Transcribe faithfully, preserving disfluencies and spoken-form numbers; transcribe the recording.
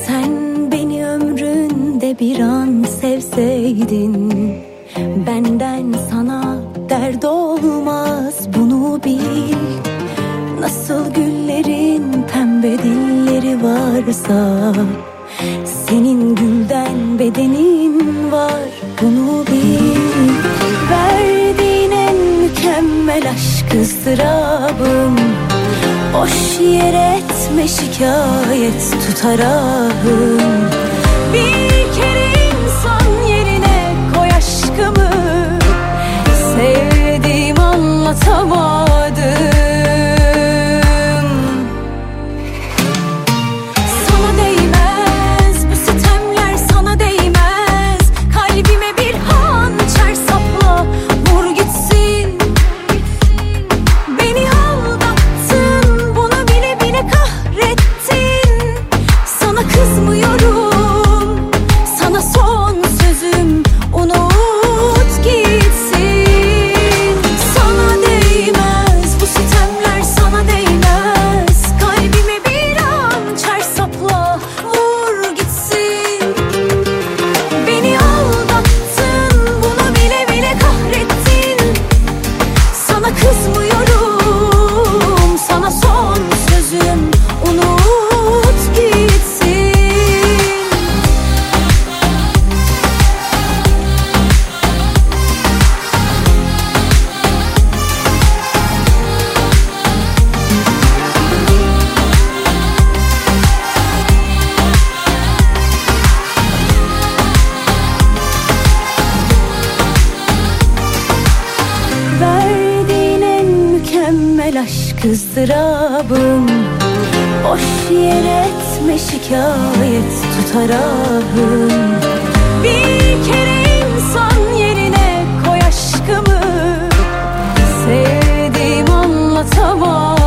Sen beni ömründe bir an sevseydin, benden sana dert olmaz, bunu bil. Nasıl güllerin pembe dilleri varsa, senin gülden bedenin var, bunu bil. Verdiğin en mükemmel aşk ızdırabım, boş yere etme şikayet tutar ahım. Bir kere insan yerine koy aşkımı, sevdiğim anlatamadım. Sana değmez bu sitemler, sana değmez. Kalbime bir hançer sapla, vur gitsin. Beni aldattın, bunu bile bile kahrettin. Sana kızmıyorum, sana son sözüm, unut gitsin. Sana değmez bu sitemler, sana değmez. Kalbime bir hançer sapla, vur gitsin. Beni aldattın, bunu bile bile kahrettin. Sana kızmıyorum, sana son sözüm, unut gitsin. Verdiğin en mükemmel aşk ızdırabım, boş yere etme şikayet tutar ahım. Bir kere insan yerine koy aşkımı, sevdiğim anlatamam.